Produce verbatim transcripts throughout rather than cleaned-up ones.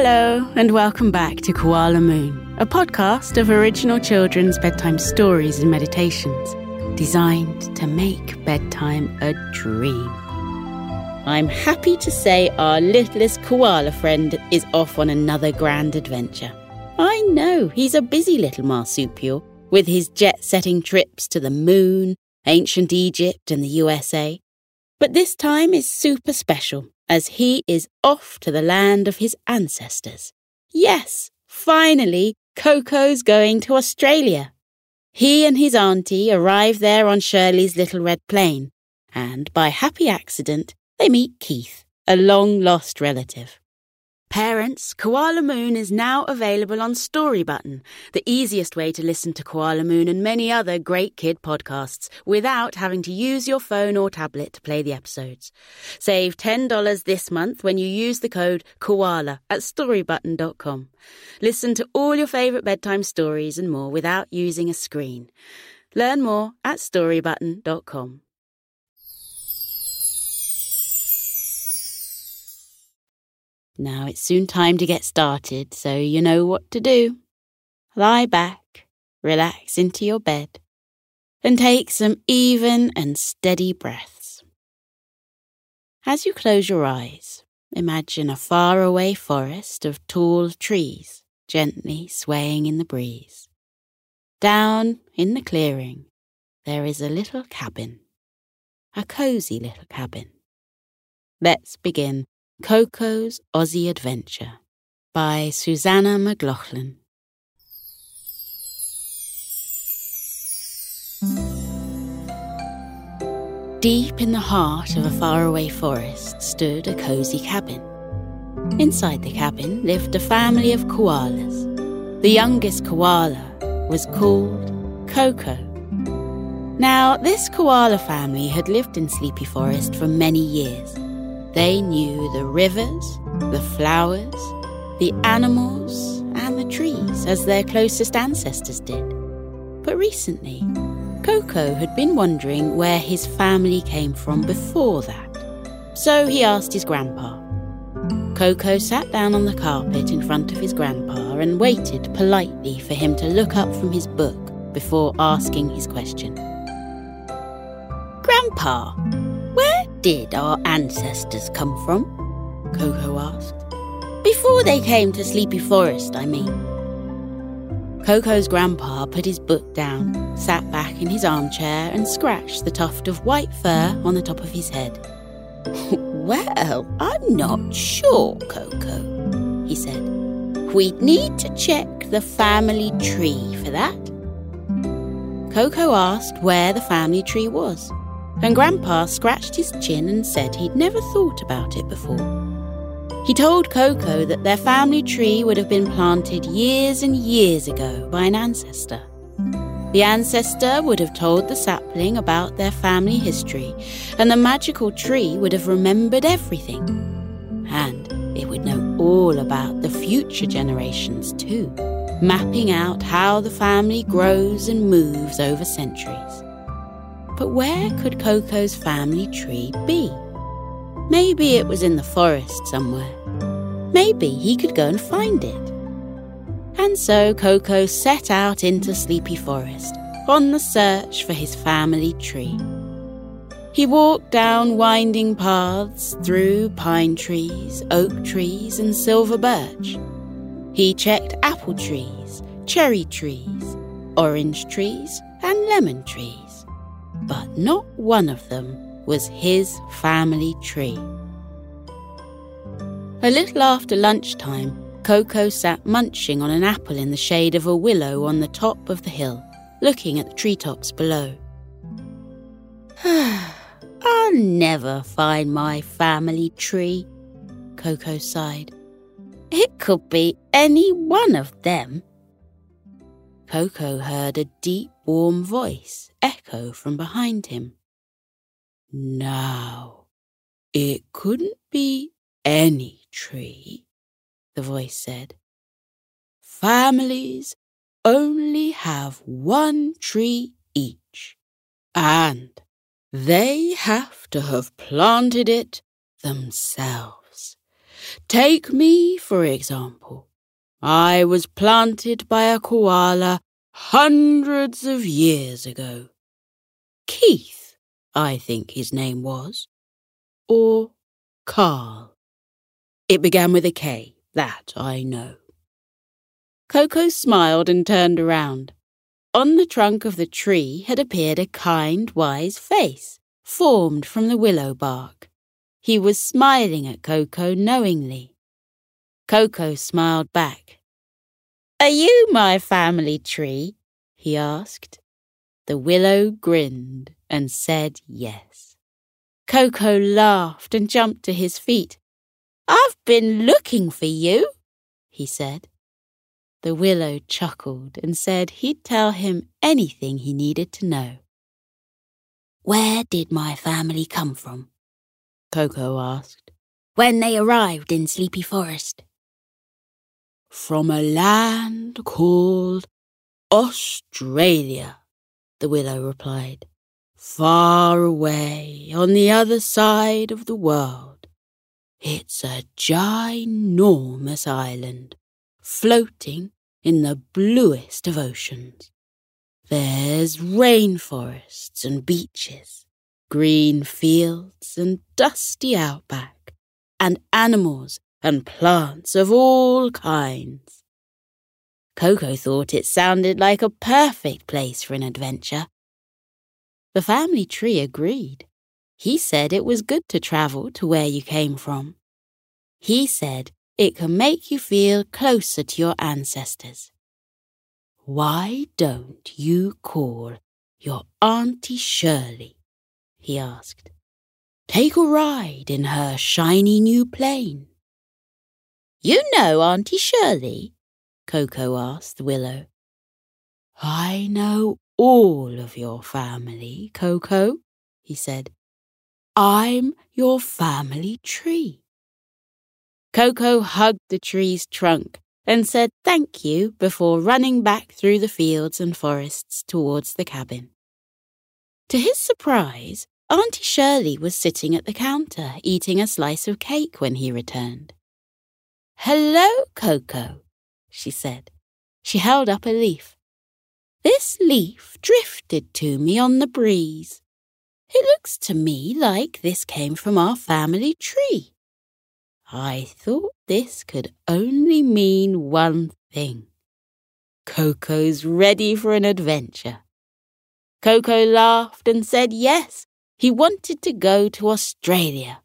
Hello, and welcome back to Koala Moon, a podcast of original children's bedtime stories and meditations designed to make bedtime a dream. I'm happy to say our littlest koala friend is off on another grand adventure. I know he's a busy little marsupial with his jet-setting trips to the moon, ancient Egypt and the U S A. But this time is super special, as he is off to the land of his ancestors. Yes, finally, Coco's going to Australia. He and his auntie arrive there on Shirley's little red plane, and by happy accident, they meet Keith, a long-lost relative. Parents, Koala Moon is now available on Storybutton, the easiest way to listen to Koala Moon and many other great kid podcasts without having to use your phone or tablet to play the episodes. Save ten dollars this month when you use the code KOALA at storybutton dot com. Listen to all your favourite bedtime stories and more without using a screen. Learn more at storybutton dot com. Now it's soon time to get started, so you know what to do. Lie back, relax into your bed, and take some even and steady breaths. As you close your eyes, imagine a faraway forest of tall trees gently swaying in the breeze. Down in the clearing, there is a little cabin, a cosy little cabin. Let's begin Coco's Aussie Adventure by Susanna McLaughlin. Deep in the heart of a faraway forest stood a cosy cabin. Inside the cabin lived a family of koalas. The youngest koala was called Coco. Now, this koala family had lived in Sleepy Forest for many years. They knew the rivers, the flowers, the animals, and the trees as their closest ancestors did. But recently, Coco had been wondering where his family came from before that. So he asked his grandpa. Coco sat down on the carpet in front of his grandpa and waited politely for him to look up from his book before asking his question. Grandpa, where did our ancestors come from? Coco asked. Before they came to Sleepy Forest, I mean. Coco's grandpa put his book down, sat back in his armchair and scratched the tuft of white fur on the top of his head. Well, I'm not sure, Coco, he said. We'd need to check the family tree for that. Coco asked where the family tree was, and Grandpa scratched his chin and said he'd never thought about it before. He told Coco that their family tree would have been planted years and years ago by an ancestor. The ancestor would have told the sapling about their family history, and the magical tree would have remembered everything. And it would know all about the future generations too, mapping out how the family grows and moves over centuries. But where could Coco's family tree be? Maybe it was in the forest somewhere. Maybe he could go and find it. And so Coco set out into Sleepy Forest on the search for his family tree. He walked down winding paths through pine trees, oak trees, and silver birch. He checked apple trees, cherry trees, orange trees, and lemon trees. But not one of them was his family tree. A little after lunchtime, Coco sat munching on an apple in the shade of a willow on the top of the hill, looking at the treetops below. I'll never find my family tree, Coco sighed. It could be any one of them. Coco heard a deep, warm voice echo from behind him. Now, it couldn't be any tree, the voice said. Families only have one tree each, and they have to have planted it themselves. Take me, for example. I was planted by a koala hundreds of years ago. Keith, I think his name was. Or Carl. It began with a K, that I know. Coco smiled and turned around. On the trunk of the tree had appeared a kind, wise face, formed from the willow bark. He was smiling at Coco knowingly. Coco smiled back. "Are you my family tree?" he asked. The willow grinned and said yes. Coco laughed and jumped to his feet. "I've been looking for you," he said. The willow chuckled and said he'd tell him anything he needed to know. "Where did my family come from?" Coco asked, "when they arrived in Sleepy Forest." "From a land called Australia," the willow replied. "Far away on the other side of the world. It's a ginormous island, floating in the bluest of oceans. There's rainforests and beaches, green fields and dusty outback, and animals and plants of all kinds." Coco thought it sounded like a perfect place for an adventure. The family tree agreed. He said it was good to travel to where you came from. He said it can make you feel closer to your ancestors. "Why don't you call your Auntie Shirley?" he asked. "Take a ride in her shiny new plane." "You know Auntie Shirley?" Coco asked the willow. "I know all of your family, Coco," he said. "I'm your family tree." Coco hugged the tree's trunk and said thank you before running back through the fields and forests towards the cabin. To his surprise, Auntie Shirley was sitting at the counter eating a slice of cake when he returned. "Hello, Coco," she said. She held up a leaf. "This leaf drifted to me on the breeze. It looks to me like this came from our family tree. I thought this could only mean one thing. Coco's ready for an adventure." Coco laughed and said yes, he wanted to go to Australia.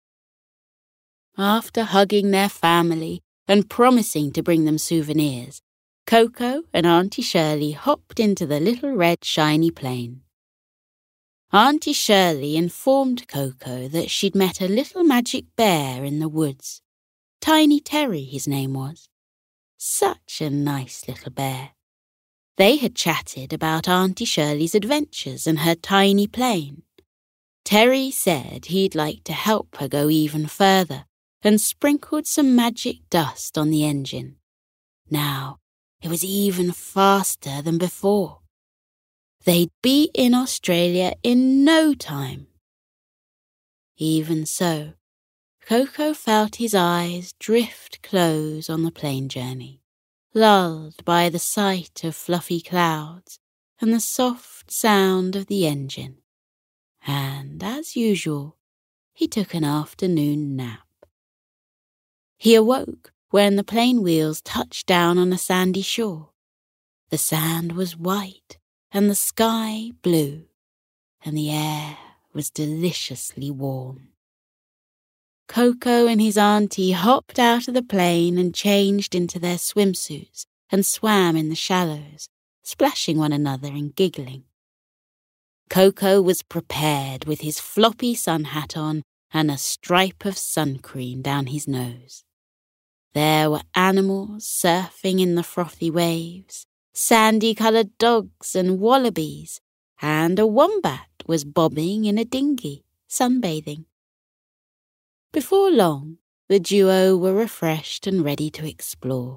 After hugging their family and promising to bring them souvenirs, Coco and Auntie Shirley hopped into the little red shiny plane. Auntie Shirley informed Coco that she'd met a little magic bear in the woods. Tiny Terry, his name was. Such a nice little bear. They had chatted about Auntie Shirley's adventures and her tiny plane. Terry said he'd like to help her go even further and sprinkled some magic dust on the engine. Now, it was even faster than before. They'd be in Australia in no time. Even so, Coco felt his eyes drift close on the plane journey, lulled by the sight of fluffy clouds and the soft sound of the engine. And, as usual, he took an afternoon nap. He awoke when the plane wheels touched down on a sandy shore. The sand was white and the sky blue, and the air was deliciously warm. Coco and his auntie hopped out of the plane and changed into their swimsuits and swam in the shallows, splashing one another and giggling. Coco was prepared with his floppy sun hat on and a stripe of sun cream down his nose. There were animals surfing in the frothy waves, sandy-coloured dogs and wallabies, and a wombat was bobbing in a dinghy, sunbathing. Before long, the duo were refreshed and ready to explore.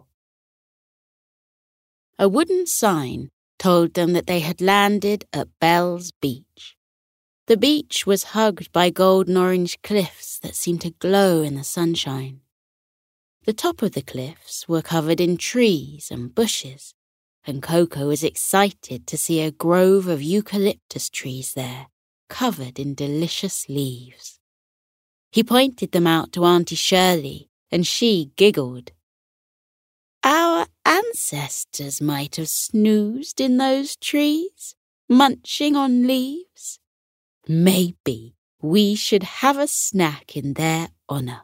A wooden sign told them that they had landed at Bell's Beach. The beach was hugged by golden orange cliffs that seemed to glow in the sunshine. The top of the cliffs were covered in trees and bushes, and Coco was excited to see a grove of eucalyptus trees there, covered in delicious leaves. He pointed them out to Auntie Shirley, and she giggled. Our ancestors might have snoozed in those trees, munching on leaves. Maybe we should have a snack in their honour.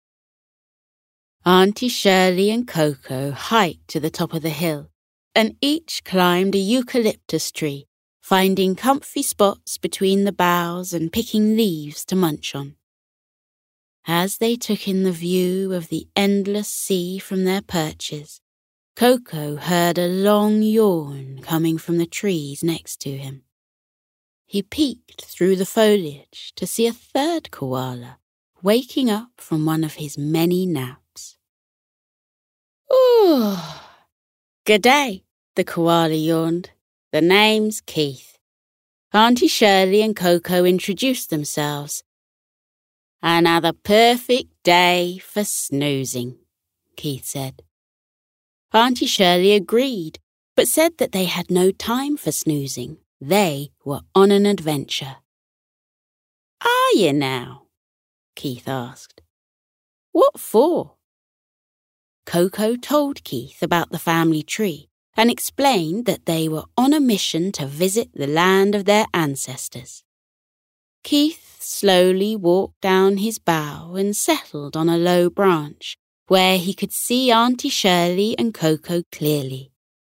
Auntie Shirley and Coco hiked to the top of the hill, and each climbed a eucalyptus tree, finding comfy spots between the boughs and picking leaves to munch on. As they took in the view of the endless sea from their perches, Coco heard a long yawn coming from the trees next to him. He peeked through the foliage to see a third koala waking up from one of his many naps. Ooh, good day, the koala yawned. The name's Keith. Auntie Shirley and Coco introduced themselves. Another perfect day for snoozing, Keith said. Auntie Shirley agreed, but said that they had no time for snoozing. They were on an adventure. Are you now? Keith asked. What for? Coco told Keith about the family tree and explained that they were on a mission to visit the land of their ancestors. Keith slowly walked down his bough and settled on a low branch where he could see Auntie Shirley and Coco clearly.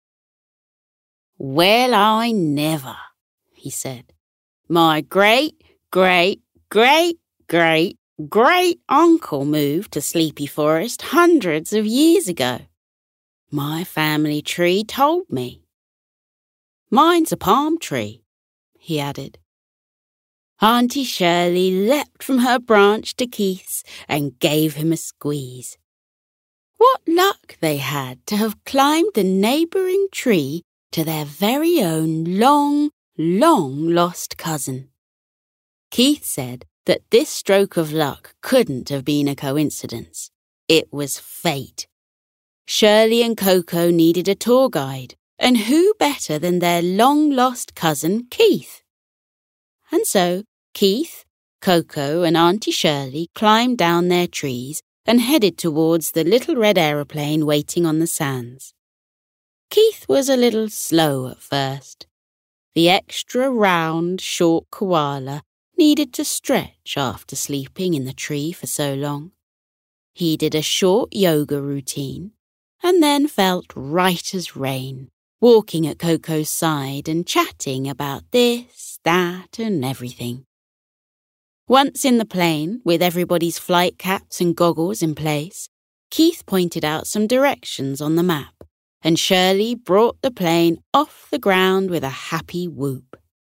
Well, I never, he said. My great, great, great, great, great uncle moved to Sleepy Forest hundreds of years ago. My family tree told me. Mine's a palm tree, he added. Auntie Shirley leapt from her branch to Keith's and gave him a squeeze. What luck they had to have climbed the neighbouring tree to their very own long, long lost cousin. Keith said that this stroke of luck couldn't have been a coincidence. It was fate. Shirley and Coco needed a tour guide, and who better than their long-lost cousin Keith? And so Keith, Coco and Auntie Shirley climbed down their trees and headed towards the little red aeroplane waiting on the sands. Keith was a little slow at first. The extra round, short koala needed to stretch after sleeping in the tree for so long. He did a short yoga routine and then felt right as rain, walking at Coco's side and chatting about this, that and everything. Once in the plane, with everybody's flight caps and goggles in place, Keith pointed out some directions on the map, and Shirley brought the plane off the ground with a happy whoop.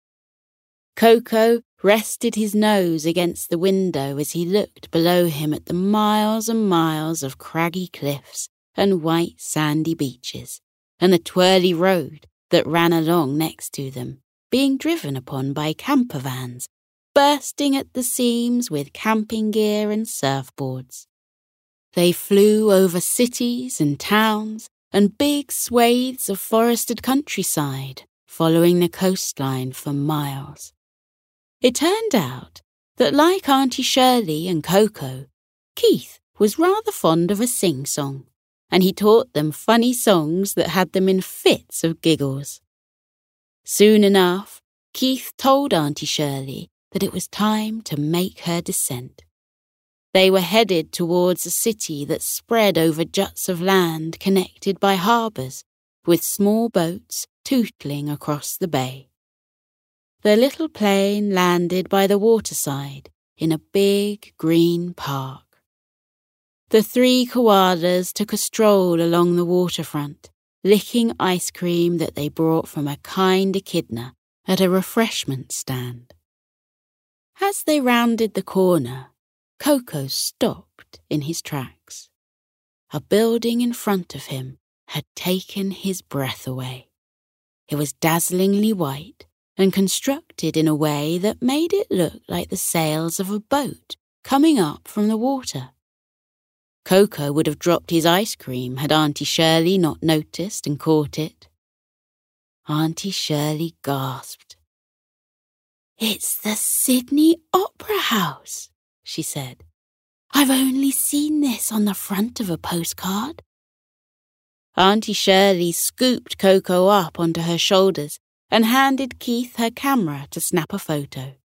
Coco rested his nose against the window as he looked below him at the miles and miles of craggy cliffs and white sandy beaches, and the twirly road that ran along next to them, being driven upon by camper vans, bursting at the seams with camping gear and surfboards. They flew over cities and towns and big swathes of forested countryside, following the coastline for miles. It turned out that, like Auntie Shirley and Coco, Keith was rather fond of a sing-song, and he taught them funny songs that had them in fits of giggles. Soon enough, Keith told Auntie Shirley that it was time to make her descent. They were headed towards a city that spread over juts of land connected by harbours, with small boats tootling across the bay. The little plane landed by the waterside in a big green park. The three koalas took a stroll along the waterfront, licking ice cream that they brought from a kind echidna at a refreshment stand. As they rounded the corner, Coco stopped in his tracks. A building in front of him had taken his breath away. It was dazzlingly white and constructed in a way that made it look like the sails of a boat coming up from the water. Coco would have dropped his ice cream had Auntie Shirley not noticed and caught it. Auntie Shirley gasped. "It's the Sydney Opera House," she said. "I've only seen this on the front of a postcard." Auntie Shirley scooped Coco up onto her shoulders and handed Keith her camera to snap a photo.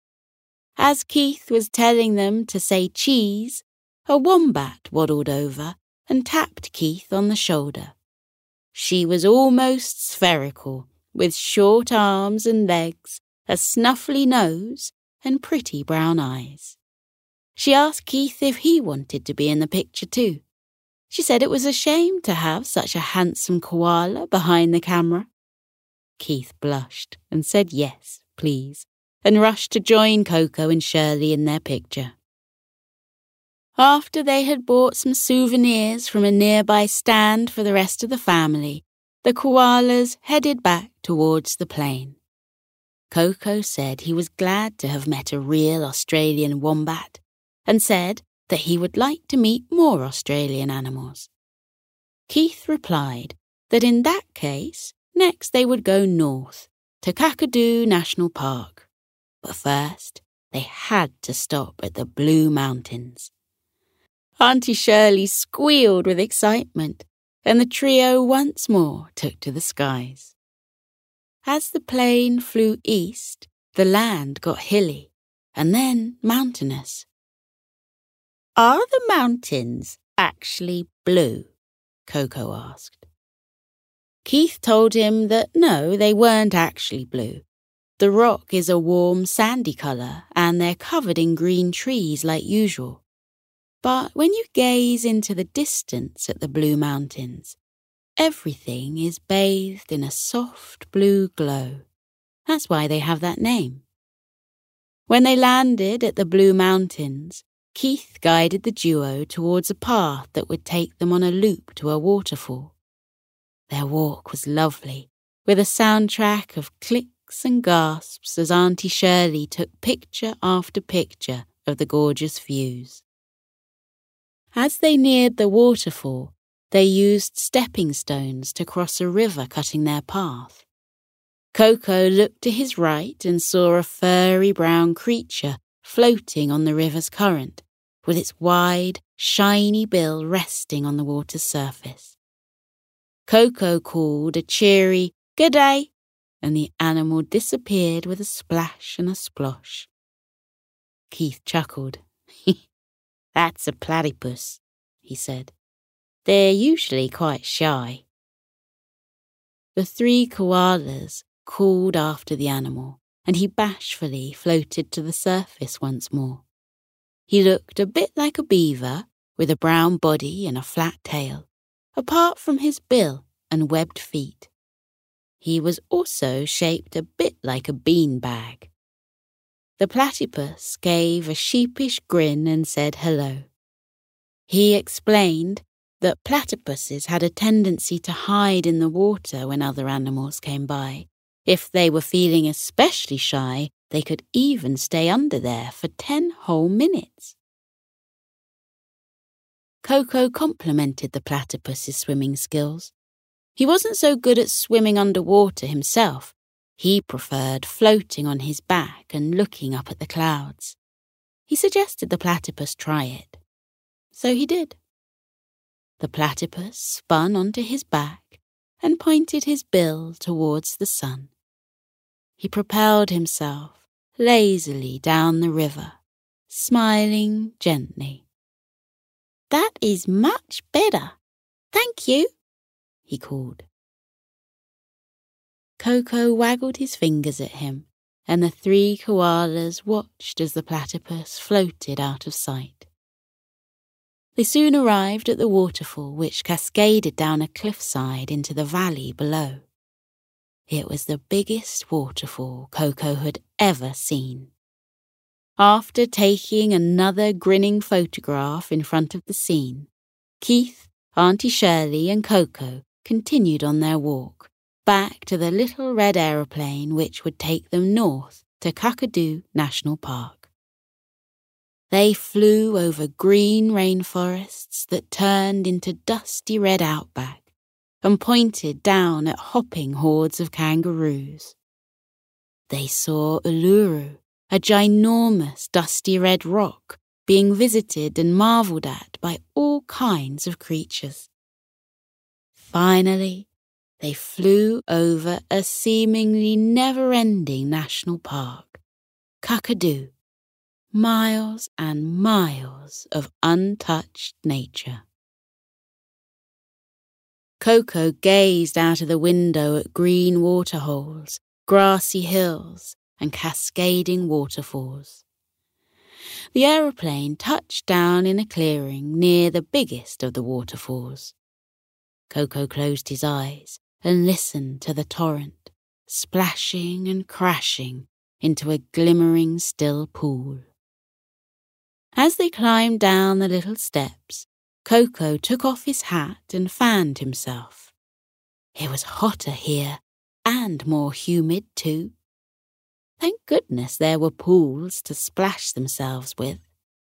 As Keith was telling them to say cheese, a wombat waddled over and tapped Keith on the shoulder. She was almost spherical, with short arms and legs, a snuffly nose, and pretty brown eyes. She asked Keith if he wanted to be in the picture too. She said it was a shame to have such a handsome koala behind the camera. Keith blushed and said yes, please, and rushed to join Coco and Shirley in their picture. After they had bought some souvenirs from a nearby stand for the rest of the family, the koalas headed back towards the plane. Coco said he was glad to have met a real Australian wombat and said that he would like to meet more Australian animals. Keith replied that in that case, next they would go north to Kakadu National Park. But first, they had to stop at the Blue Mountains. Auntie Shirley squealed with excitement, and the trio once more took to the skies. As the plane flew east, the land got hilly and then mountainous. "Are the mountains actually blue?" Coco asked. Keith told him that no, they weren't actually blue. The rock is a warm sandy colour and they're covered in green trees like usual. But when you gaze into the distance at the Blue Mountains, everything is bathed in a soft blue glow. That's why they have that name. When they landed at the Blue Mountains, Keith guided the duo towards a path that would take them on a loop to a waterfall. Their walk was lovely, with a soundtrack of clicks and gasps as Auntie Shirley took picture after picture of the gorgeous views. As they neared the waterfall, they used stepping stones to cross a river cutting their path. Coco looked to his right and saw a furry brown creature floating on the river's current, with its wide, shiny bill resting on the water's surface. Coco called a cheery "Good day," and the animal disappeared with a splash and a splosh. Keith chuckled. "That's a platypus," he said. "They're usually quite shy." The three koalas called after the animal, and he bashfully floated to the surface once more. He looked a bit like a beaver, with a brown body and a flat tail, apart from his bill and webbed feet. He was also shaped a bit like a beanbag. The platypus gave a sheepish grin and said hello. He explained that platypuses had a tendency to hide in the water when other animals came by. If they were feeling especially shy, they could even stay under there for ten whole minutes. Coco complimented the platypus's swimming skills. He wasn't so good at swimming underwater himself. He preferred floating on his back and looking up at the clouds. He suggested the platypus try it. So he did. The platypus spun onto his back and pointed his bill towards the sun. He propelled himself lazily down the river, smiling gently. "That is much better. Thank you," he called. Coco waggled his fingers at him, and the three koalas watched as the platypus floated out of sight. They soon arrived at the waterfall, which cascaded down a cliffside into the valley below. It was the biggest waterfall Coco had ever seen. After taking another grinning photograph in front of the scene, Keith, Auntie Shirley and Coco continued on their walk, back to the little red aeroplane which would take them north to Kakadu National Park. They flew over green rainforests that turned into dusty red outback and pointed down at hopping hordes of kangaroos. They saw Uluru, a ginormous dusty red rock being visited and marvelled at by all kinds of creatures. Finally, they flew over a seemingly never-ending national park, Kakadu, miles and miles of untouched nature. Koko gazed out of the window at green waterholes, grassy hills, and cascading waterfalls. The aeroplane touched down in a clearing near the biggest of the waterfalls. Koko closed his eyes and listened to the torrent, splashing and crashing into a glimmering still pool. As they climbed down the little steps, Koko took off his hat and fanned himself. It was hotter here, and more humid too. Thank goodness there were pools to splash themselves with.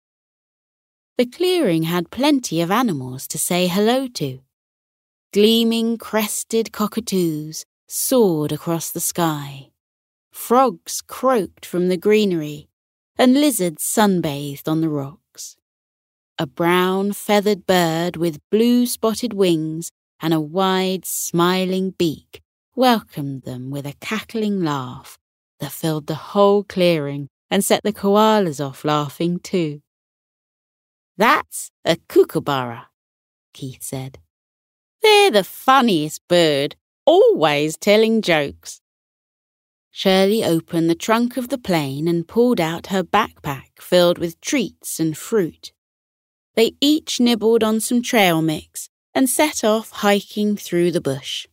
The clearing had plenty of animals to say hello to. Gleaming crested cockatoos soared across the sky. Frogs croaked from the greenery, and lizards sunbathed on the rocks. A brown feathered bird with blue spotted wings and a wide smiling beak welcomed them with a cackling laugh that filled the whole clearing and set the koalas off laughing too. "That's a kookaburra," Keith said. "They're the funniest bird, always telling jokes." Shirley opened the trunk of the plane and pulled out her backpack filled with treats and fruit. They each nibbled on some trail mix and set off hiking through the bush.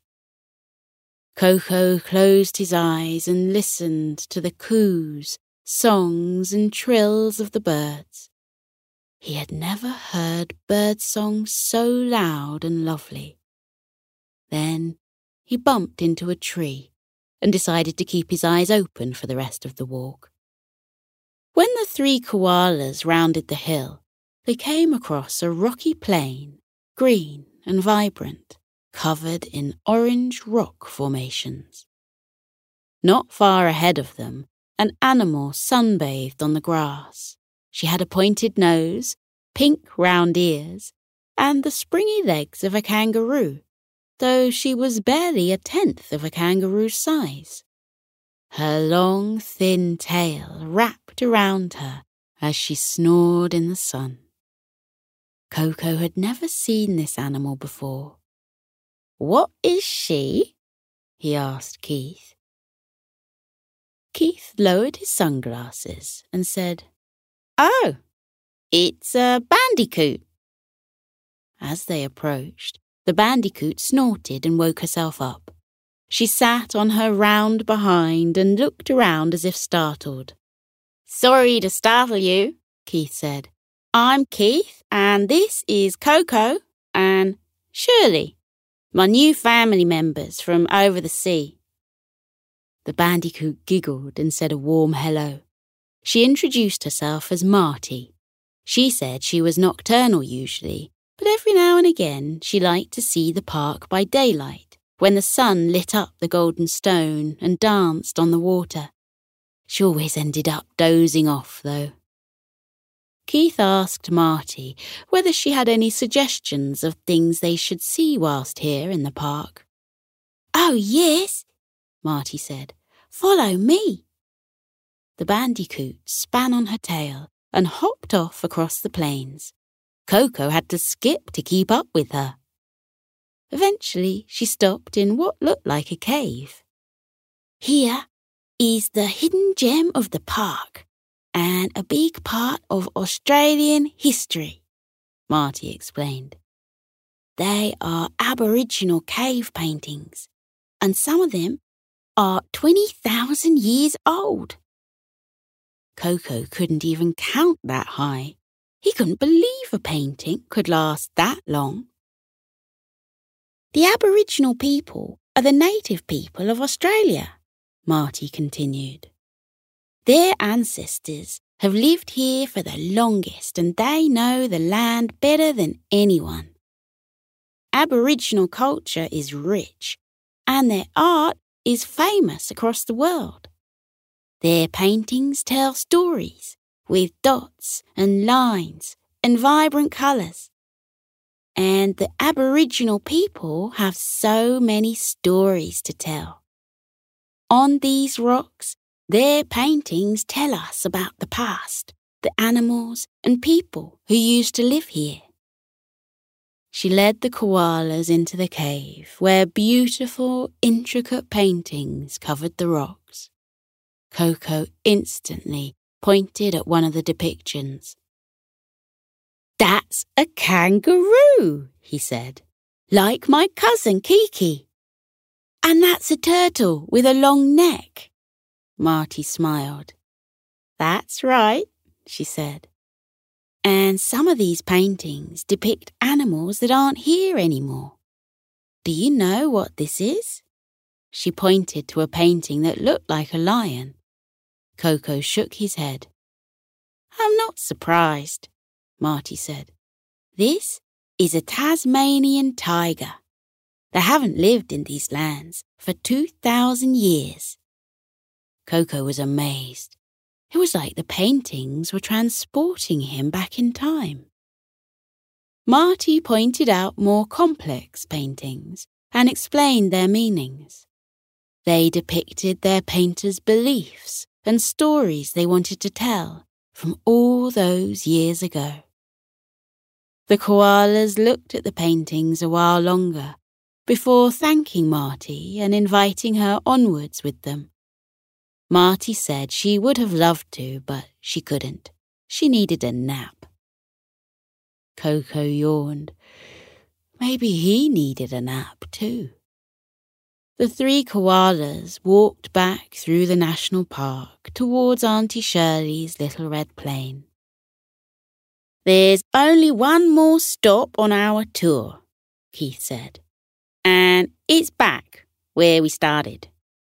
Koko closed his eyes and listened to the coos, songs and trills of the birds. He had never heard birdsong so loud and lovely. Then he bumped into a tree and decided to keep his eyes open for the rest of the walk. When the three koalas rounded the hill, they came across a rocky plain, green and vibrant, covered in orange rock formations. Not far ahead of them, an animal sunbathed on the grass. She had a pointed nose, pink round ears, and the springy legs of a kangaroo, though she was barely a tenth of a kangaroo's size. Her long, thin tail wrapped around her as she snored in the sun. Koko had never seen this animal before. "What is she?" he asked Keith. Keith lowered his sunglasses and said, "Oh, it's a bandicoot." As they approached, the bandicoot snorted and woke herself up. She sat on her round behind and looked around as if startled. "Sorry to startle you," Keith said. "I'm Keith, and this is Koko and Shirley, my new family members from over the sea." The bandicoot giggled and said a warm hello. She introduced herself as Marty. She said she was nocturnal usually, but every now and again she liked to see the park by daylight, when the sun lit up the golden stone and danced on the water. She always ended up dozing off, though. Keith asked Marty whether she had any suggestions of things they should see whilst here in the park. "Oh, yes," Marty said. "Follow me." The bandicoot span on her tail and hopped off across the plains. Koko had to skip to keep up with her. Eventually, she stopped in what looked like a cave. "Here is the hidden gem of the park, and a big part of Australian history," Marty explained. "They are Aboriginal cave paintings, and some of them are twenty thousand years old." Koko couldn't even count that high. He couldn't believe a painting could last that long. "The Aboriginal people are the native people of Australia," Marty continued. "Their ancestors have lived here for the longest and they know the land better than anyone. Aboriginal culture is rich and their art is famous across the world. Their paintings tell stories with dots and lines and vibrant colours. And the Aboriginal people have so many stories to tell. On these rocks, their paintings tell us about the past, the animals and people who used to live here. She led the koalas into the cave where beautiful, intricate paintings covered the rocks. Koko instantly pointed at one of the depictions. "That's a kangaroo," he said, "like my cousin Kiki." "And that's a turtle with a long neck." Marty smiled. "That's right," she said. "And some of these paintings depict animals that aren't here anymore. Do you know what this is?" She pointed to a painting that looked like a lion. Koko shook his head. "I'm not surprised," Marty said. "This is a Tasmanian tiger. They haven't lived in these lands for two thousand years. Koko was amazed. It was like the paintings were transporting him back in time. Marty pointed out more complex paintings and explained their meanings. They depicted their painters' beliefs and stories they wanted to tell from all those years ago. The koalas looked at the paintings a while longer before thanking Marty and inviting her onwards with them. Marty said she would have loved to, but she couldn't. She needed a nap. Koko yawned. Maybe he needed a nap too. The three koalas walked back through the national park towards Auntie Shirley's little red plane. "There's only one more stop on our tour," Keith said, "and it's back where we started."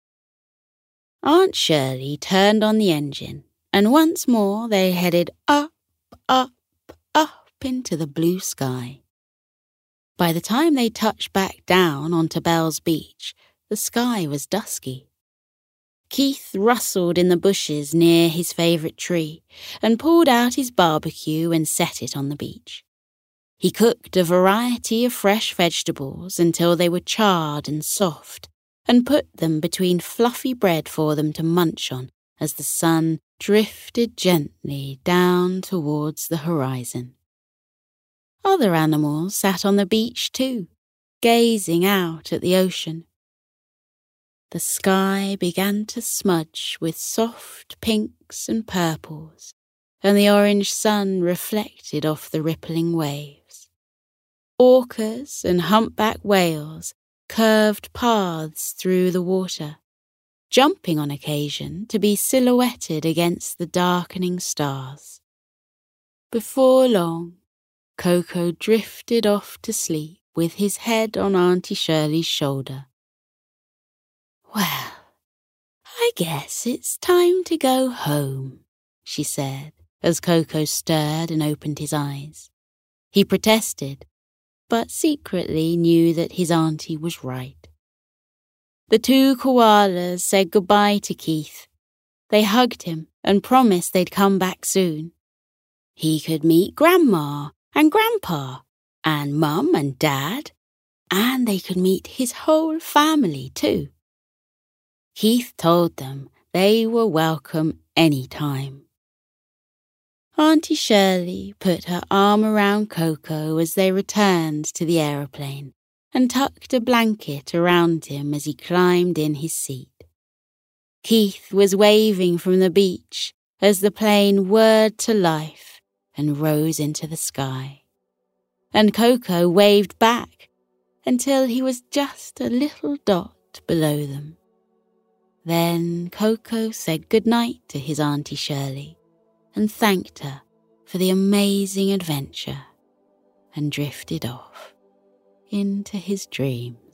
Aunt Shirley turned on the engine, and once more they headed up, up, up into the blue sky. By the time they touched back down onto Bell's Beach, the sky was dusky. Keith rustled in the bushes near his favourite tree and pulled out his barbecue and set it on the beach. He cooked a variety of fresh vegetables until they were charred and soft, and put them between fluffy bread for them to munch on as the sun drifted gently down towards the horizon. Other animals sat on the beach too, gazing out at the ocean. The sky began to smudge with soft pinks and purples, and the orange sun reflected off the rippling waves. Orcas and humpback whales curved paths through the water, jumping on occasion to be silhouetted against the darkening stars. Before long, Koko drifted off to sleep with his head on Auntie Shirley's shoulder. "Well, I guess it's time to go home," she said, as Koko stirred and opened his eyes. He protested, but secretly knew that his auntie was right. The two koalas said goodbye to Keith. They hugged him and promised they'd come back soon. He could meet Grandma and Grandpa and Mum and Dad, and they could meet his whole family too. Keith told them they were welcome any time. Auntie Shirley put her arm around Koko as they returned to the aeroplane and tucked a blanket around him as he climbed in his seat. Keith was waving from the beach as the plane whirred to life and rose into the sky. And Koko waved back until he was just a little dot below them. Then Koko said goodnight to his Auntie Shirley and thanked her for the amazing adventure and drifted off into his dreams.